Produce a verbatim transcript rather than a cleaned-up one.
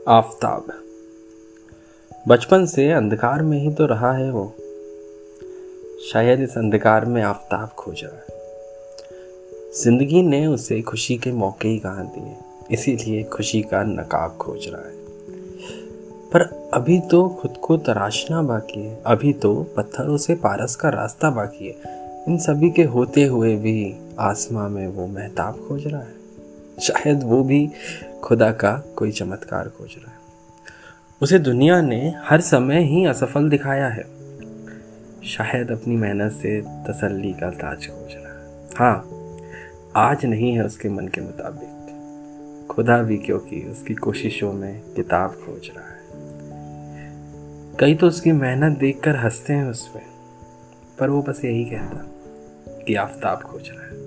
आफताब। बचपन से अंधकार में ही तो रहा है वो, शायद इस अंधकार में आफताब खोज रहा है। जिंदगी ने उसे खुशी के मौके ही कहाँ दिए, इसीलिए खुशी का नकाब खोज रहा है। पर अभी तो खुद को तराशना बाकी है, अभी तो पत्थरों से पारस का रास्ता बाकी है। इन सभी के होते हुए भी आसमां में वो महताब खोज रहा है। शायद वो भी खुदा का कोई चमत्कार खोज रहा है। उसे दुनिया ने हर समय ही असफल दिखाया है, शायद अपनी मेहनत से तसल्ली का ताज खोज रहा है। हाँ, आज नहीं है उसके मन के मुताबिक, खुदा भी क्योंकि उसकी कोशिशों में किताब खोज रहा है। कई तो उसकी मेहनत देखकर हंसते हैं उसमें, पर वो बस यही कहता कि आफताब खोज रहा है।